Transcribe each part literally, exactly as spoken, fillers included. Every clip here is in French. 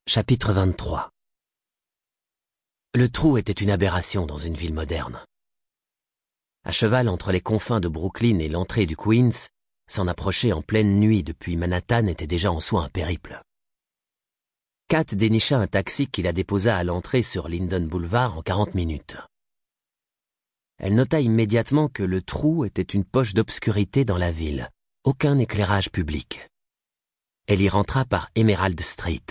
Chapitre vingt-trois. Le trou était une aberration dans une ville moderne. À cheval entre les confins de Brooklyn et l'entrée du Queens, s'en approcher en pleine nuit depuis Manhattan était déjà en soi un périple. Kat dénicha un taxi qui la déposa à l'entrée sur Linden Boulevard en quarante minutes. Elle nota immédiatement que le trou était une poche d'obscurité dans la ville, aucun éclairage public. Elle y rentra par Emerald Street.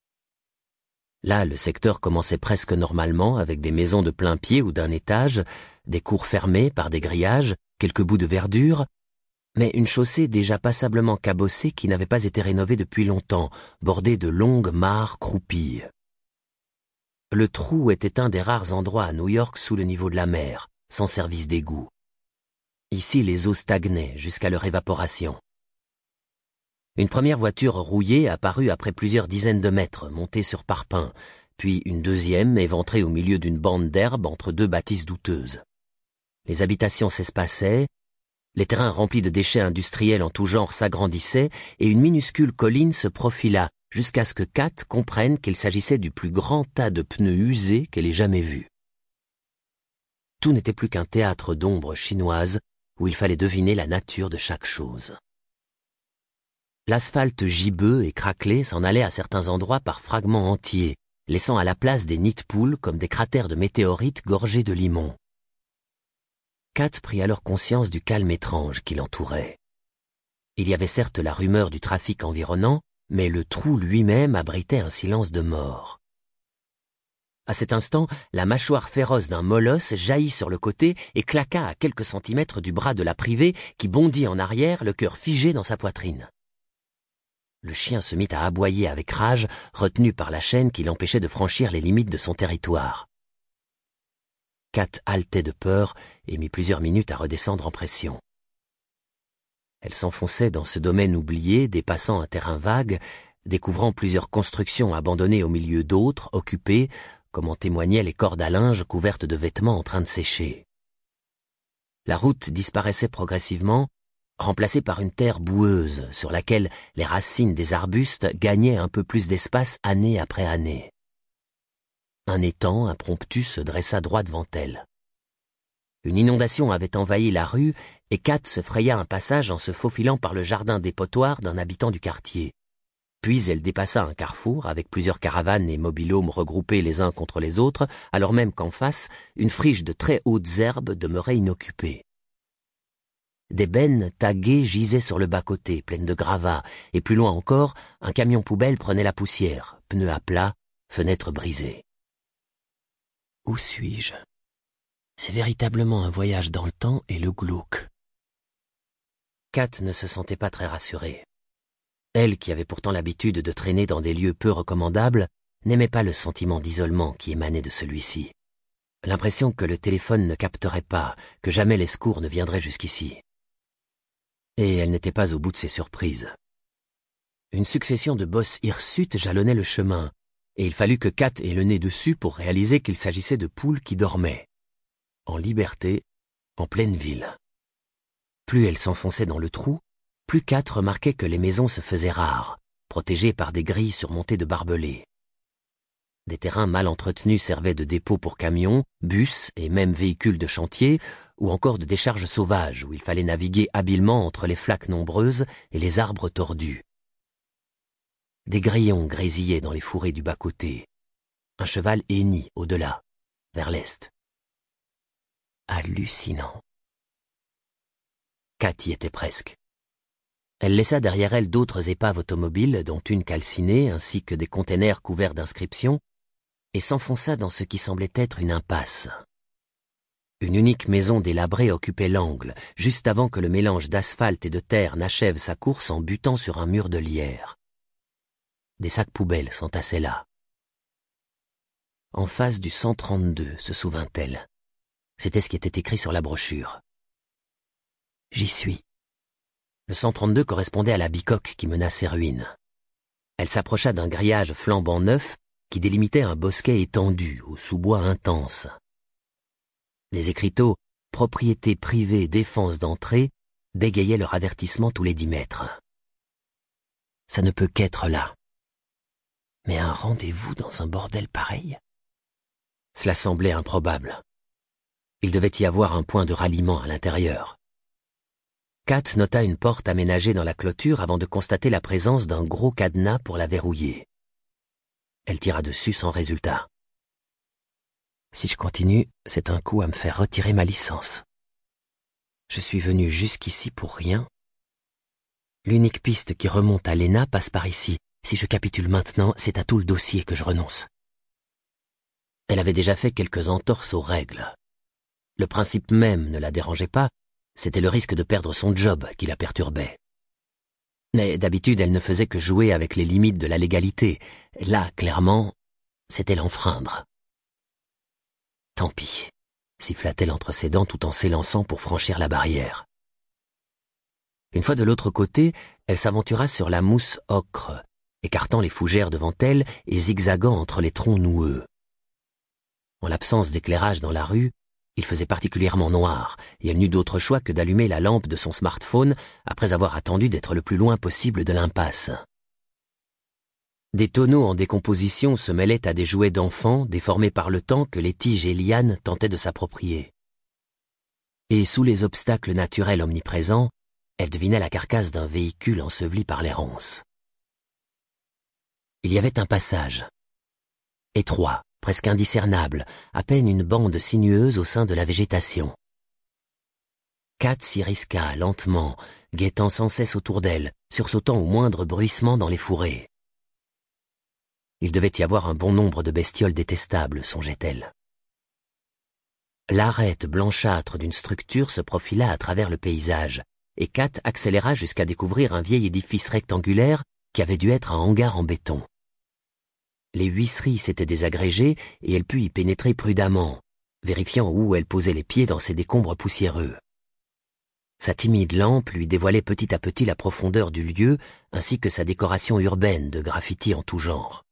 Là, le secteur commençait presque normalement avec des maisons de plein pied ou d'un étage, des cours fermées par des grillages, quelques bouts de verdure, mais une chaussée déjà passablement cabossée qui n'avait pas été rénovée depuis longtemps, bordée de longues mares croupies. Le trou était un des rares endroits à New York sous le niveau de la mer, sans service d'égout. Ici, les eaux stagnaient jusqu'à leur évaporation. Une première voiture rouillée apparut après plusieurs dizaines de mètres, montée sur parpaing, puis une deuxième éventrée au milieu d'une bande d'herbe entre deux bâtisses douteuses. Les habitations s'espaçaient, les terrains remplis de déchets industriels en tout genre s'agrandissaient et une minuscule colline se profila jusqu'à ce que Kat comprenne qu'il s'agissait du plus grand tas de pneus usés qu'elle ait jamais vu. Tout n'était plus qu'un théâtre d'ombres chinoises où il fallait deviner la nature de chaque chose. L'asphalte gibbeux et craquelé s'en allait à certains endroits par fragments entiers, laissant à la place des nids de poules comme des cratères de météorites gorgés de limon. Kat prit alors conscience du calme étrange qui l'entourait. Il y avait certes la rumeur du trafic environnant, mais le trou lui-même abritait un silence de mort. À cet instant, la mâchoire féroce d'un molosse jaillit sur le côté et claqua à quelques centimètres du bras de la privée qui bondit en arrière, le cœur figé dans sa poitrine. Le chien se mit à aboyer avec rage, retenu par la chaîne qui l'empêchait de franchir les limites de son territoire. Kat haletait de peur et mit plusieurs minutes à redescendre en pression. Elle s'enfonçait dans ce domaine oublié, dépassant un terrain vague, découvrant plusieurs constructions abandonnées au milieu d'autres, occupées, comme en témoignaient les cordes à linge couvertes de vêtements en train de sécher. La route disparaissait progressivement, remplacée par une terre boueuse sur laquelle les racines des arbustes gagnaient un peu plus d'espace année après année. Un étang impromptu se dressa droit devant elle. Une inondation avait envahi la rue et Kat se fraya un passage en se faufilant par le jardin dépotoir d'un habitant du quartier. Puis elle dépassa un carrefour avec plusieurs caravanes et mobil-homes regroupés les uns contre les autres, alors même qu'en face, une friche de très hautes herbes demeurait inoccupée. Des bennes taguées gisaient sur le bas-côté, pleines de gravats, et plus loin encore, un camion poubelle prenait la poussière, pneus à plat, fenêtres brisées. Où suis-je? C'est véritablement un voyage dans le temps et le glauque. Kat ne se sentait pas très rassurée. Elle, qui avait pourtant l'habitude de traîner dans des lieux peu recommandables, n'aimait pas le sentiment d'isolement qui émanait de celui-ci. L'impression que le téléphone ne capterait pas, que jamais les secours ne viendraient jusqu'ici. Et elle n'était pas au bout de ses surprises. Une succession de bosses hirsutes jalonnait le chemin, et il fallut que Kat ait le nez dessus pour réaliser qu'il s'agissait de poules qui dormaient, en liberté, en pleine ville. Plus elle s'enfonçait dans le trou, plus Kat remarquait que les maisons se faisaient rares, protégées par des grilles surmontées de barbelés. Des terrains mal entretenus servaient de dépôts pour camions, bus et même véhicules de chantier, ou encore de décharges sauvages où il fallait naviguer habilement entre les flaques nombreuses et les arbres tordus. Des grillons grésillaient dans les fourrés du bas-côté. Un cheval hennit au-delà, vers l'est. Hallucinant. Kat y était presque. Elle laissa derrière elle d'autres épaves automobiles, dont une calcinée, ainsi que des containers couverts d'inscriptions, et s'enfonça dans ce qui semblait être une impasse. Une unique maison délabrée occupait l'angle, juste avant que le mélange d'asphalte et de terre n'achève sa course en butant sur un mur de lierre. Des sacs poubelles s'entassaient là. En face du cent trente-deux, se souvint-elle. C'était ce qui était écrit sur la brochure. J'y suis. Le cent trente-deux correspondait à la bicoque qui mena ses ruines. Elle s'approcha d'un grillage flambant neuf qui délimitait un bosquet étendu au sous-bois intense. Des écriteaux « Propriété privée, défense d'entrée » bégayaient leur avertissement tous les dix mètres. Ça ne peut qu'être là. Mais un rendez-vous dans un bordel pareil? Cela semblait improbable. Il devait y avoir un point de ralliement à l'intérieur. Kat nota une porte aménagée dans la clôture avant de constater la présence d'un gros cadenas pour la verrouiller. Elle tira dessus sans résultat. Si je continue, c'est un coup à me faire retirer ma licence. Je suis venu jusqu'ici pour rien. L'unique piste qui remonte à l'E N A passe par ici. Si je capitule maintenant, c'est à tout le dossier que je renonce. Elle avait déjà fait quelques entorses aux règles. Le principe même ne la dérangeait pas, c'était le risque de perdre son job qui la perturbait. Mais d'habitude, elle ne faisait que jouer avec les limites de la légalité. Là, clairement, c'était l'enfreindre. Tant pis, siffla-t-elle entre ses dents tout en s'élançant pour franchir la barrière. Une fois de l'autre côté, elle s'aventura sur la mousse ocre, écartant les fougères devant elle et zigzagant entre les troncs noueux. En l'absence d'éclairage dans la rue, il faisait particulièrement noir, et elle n'eut d'autre choix que d'allumer la lampe de son smartphone après avoir attendu d'être le plus loin possible de l'impasse. Des tonneaux en décomposition se mêlaient à des jouets d'enfants déformés par le temps que les tiges et lianes tentaient de s'approprier. Et sous les obstacles naturels omniprésents, elle devinait la carcasse d'un véhicule enseveli par l'errance. Il y avait un passage. Étroit, presque indiscernable, à peine une bande sinueuse au sein de la végétation. Kat s'y risqua lentement, guettant sans cesse autour d'elle, sursautant au moindre bruissement dans les fourrés. Il devait y avoir un bon nombre de bestioles détestables, songeait-elle. L'arête blanchâtre d'une structure se profila à travers le paysage, et Kat accéléra jusqu'à découvrir un vieil édifice rectangulaire qui avait dû être un hangar en béton. Les huisseries s'étaient désagrégées et elle put y pénétrer prudemment, vérifiant où elle posait les pieds dans ces décombres poussiéreux. Sa timide lampe lui dévoilait petit à petit la profondeur du lieu ainsi que sa décoration urbaine de graffitis en tout genre.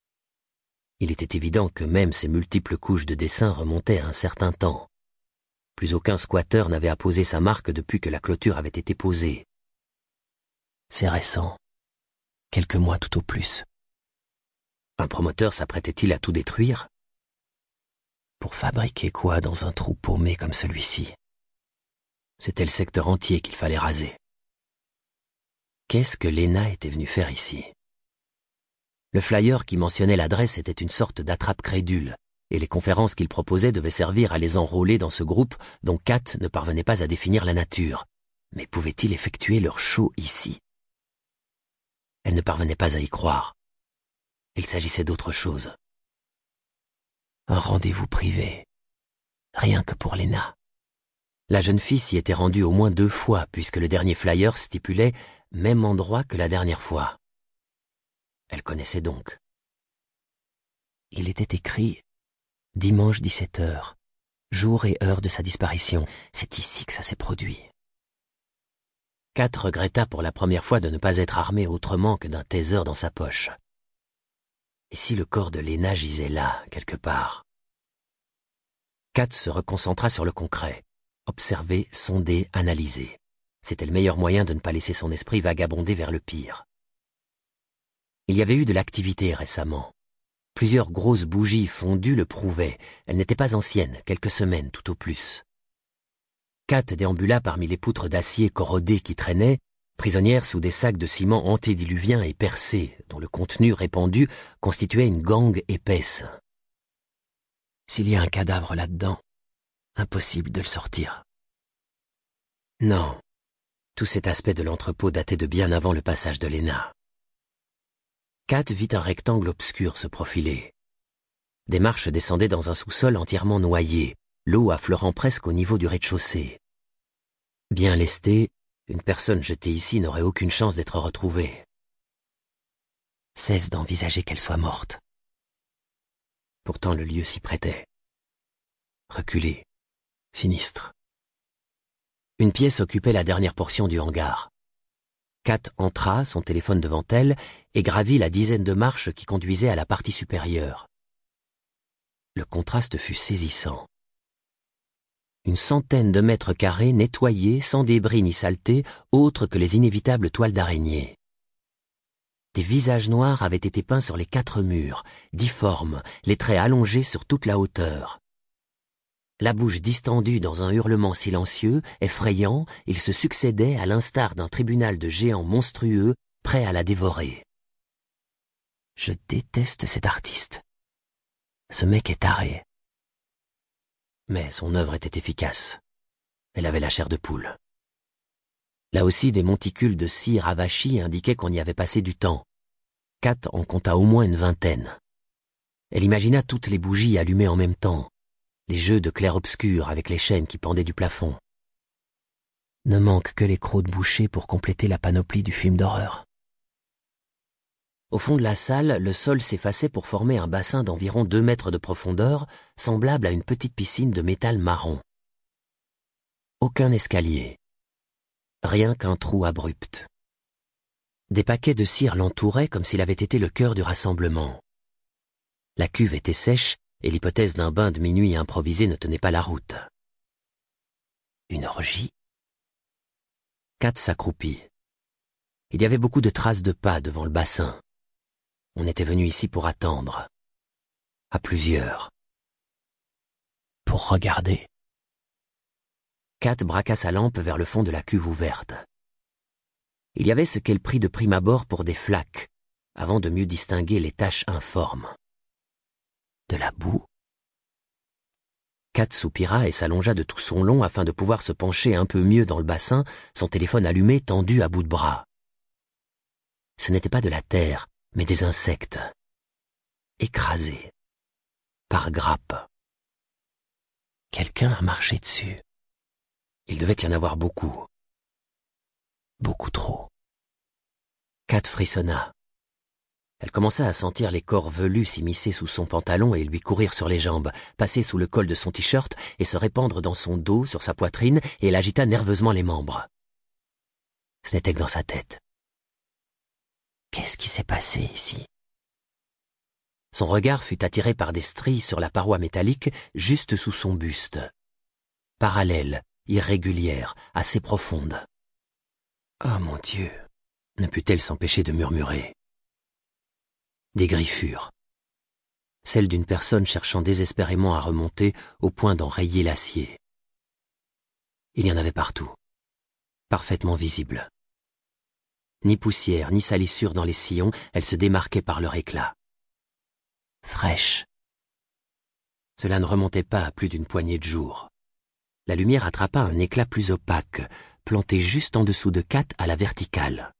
Il était évident que même ces multiples couches de dessins remontaient à un certain temps. Plus aucun squatteur n'avait apposé sa marque depuis que la clôture avait été posée. C'est récent. Quelques mois tout au plus. Un promoteur s'apprêtait-il à tout détruire? Pour fabriquer quoi dans un trou paumé comme celui-ci? C'était le secteur entier qu'il fallait raser. Qu'est-ce que l'E N A était venu faire ici? Le flyer qui mentionnait l'adresse était une sorte d'attrape crédule, et les conférences qu'il proposait devaient servir à les enrôler dans ce groupe dont Kat ne parvenait pas à définir la nature. Mais pouvait-il effectuer leur show ici? Elle ne parvenait pas à y croire. Il s'agissait d'autre chose. Un rendez-vous privé. Rien que pour l'E N A. La jeune fille s'y était rendue au moins deux fois puisque le dernier flyer stipulait « même endroit que la dernière fois ». Elle connaissait donc. Il était écrit « dimanche dix-sept heures, jour et heure de sa disparition. C'est ici que ça s'est produit. » Kat regretta pour la première fois de ne pas être armée autrement que d'un taser dans sa poche. Et si le corps de l'E N A gisait là, quelque part? Kat se reconcentra sur le concret. Observer, sonder, analyser. C'était le meilleur moyen de ne pas laisser son esprit vagabonder vers le pire. Il y avait eu de l'activité récemment. Plusieurs grosses bougies fondues le prouvaient. Elles n'étaient pas anciennes, quelques semaines tout au plus. Kat déambula parmi les poutres d'acier corrodées qui traînaient, prisonnière sous des sacs de ciment antédiluviens et percés, dont le contenu répandu constituait une gangue épaisse. S'il y a un cadavre là-dedans, impossible de le sortir. Non, tout cet aspect de l'entrepôt datait de bien avant le passage de l'E N A. Kat vit un rectangle obscur se profiler. Des marches descendaient dans un sous-sol entièrement noyé, l'eau affleurant presque au niveau du rez-de-chaussée. Bien lestée, une personne jetée ici n'aurait aucune chance d'être retrouvée. Cesse d'envisager qu'elle soit morte. Pourtant le lieu s'y prêtait. Reculé, sinistre. Une pièce occupait la dernière portion du hangar. Kat entra, son téléphone devant elle, et gravit la dizaine de marches qui conduisaient à la partie supérieure. Le contraste fut saisissant. Une centaine de mètres carrés nettoyés, sans débris ni saleté, autres que les inévitables toiles d'araignée. Des visages noirs avaient été peints sur les quatre murs, difformes, les traits allongés sur toute la hauteur. La bouche distendue dans un hurlement silencieux, effrayant, ils se succédaient à l'instar d'un tribunal de géants monstrueux, prêt à la dévorer. Je déteste cet artiste. Ce mec est taré. Mais son œuvre était efficace. Elle avait la chair de poule. Là aussi, des monticules de cire avachie indiquaient qu'on y avait passé du temps. Kat en compta au moins une vingtaine. Elle imagina toutes les bougies allumées en même temps, les jeux de clair-obscur avec les chaînes qui pendaient du plafond. Ne manque que les crocs de boucher pour compléter la panoplie du film d'horreur. Au fond de la salle, le sol s'effaçait pour former un bassin d'environ deux mètres de profondeur, semblable à une petite piscine de métal marron. Aucun escalier. Rien qu'un trou abrupt. Des paquets de cire l'entouraient comme s'il avait été le cœur du rassemblement. La cuve était sèche et l'hypothèse d'un bain de minuit improvisé ne tenait pas la route. Une orgie? Kat s'accroupit. Il y avait beaucoup de traces de pas devant le bassin. On était venu ici pour attendre. À plusieurs. Pour regarder. Kat braqua sa lampe vers le fond de la cuve ouverte. Il y avait ce qu'elle prit de prime abord pour des flaques, avant de mieux distinguer les taches informes. De la boue? Kat soupira et s'allongea de tout son long afin de pouvoir se pencher un peu mieux dans le bassin, son téléphone allumé tendu à bout de bras. Ce n'était pas de la terre, mais des insectes. Écrasés. Par grappes. Quelqu'un a marché dessus. Il devait y en avoir beaucoup. Beaucoup trop. Kat frissonna. Elle commença à sentir les corps velus s'immiscer sous son pantalon et lui courir sur les jambes, passer sous le col de son t-shirt et se répandre dans son dos, sur sa poitrine, et elle agita nerveusement les membres. Ce n'était que dans sa tête. Qu'est-ce qui s'est passé ici? Son regard fut attiré par des stries sur la paroi métallique juste sous son buste. Parallèles, irrégulières, assez profondes. Oh mon Dieu, ne put-elle s'empêcher de murmurer. Des griffures. Celles d'une personne cherchant désespérément à remonter au point d'en rayer l'acier. Il y en avait partout, parfaitement visibles. Ni poussière, ni salissure dans les sillons, elles se démarquaient par leur éclat. Fraîches. Cela ne remontait pas à plus d'une poignée de jours. La lumière attrapa un éclat plus opaque, planté juste en dessous de Kat à la verticale.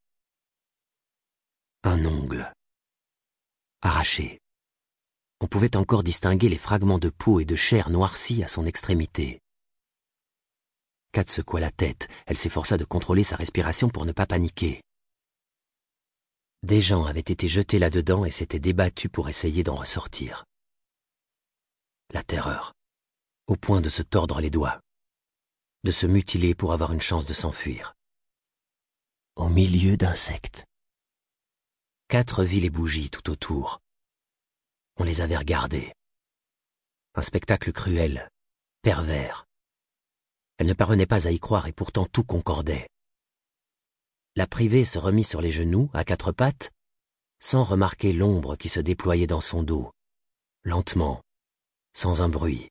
Un ongle. Arraché. On pouvait encore distinguer les fragments de peau et de chair noircis à son extrémité. Kat secoua la tête, elle s'efforça de contrôler sa respiration pour ne pas paniquer. Des gens avaient été jetés là-dedans et s'étaient débattus pour essayer d'en ressortir. La terreur, au point de se tordre les doigts, de se mutiler pour avoir une chance de s'enfuir. Au milieu d'insectes. Kat revit les bougies tout autour. On les avait regardées. Un spectacle cruel, pervers. Elle ne parvenait pas à y croire et pourtant tout concordait. La privée se remit sur les genoux, à quatre pattes, sans remarquer l'ombre qui se déployait dans son dos, lentement, sans un bruit,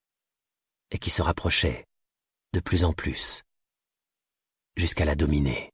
et qui se rapprochait, de plus en plus, jusqu'à la dominer.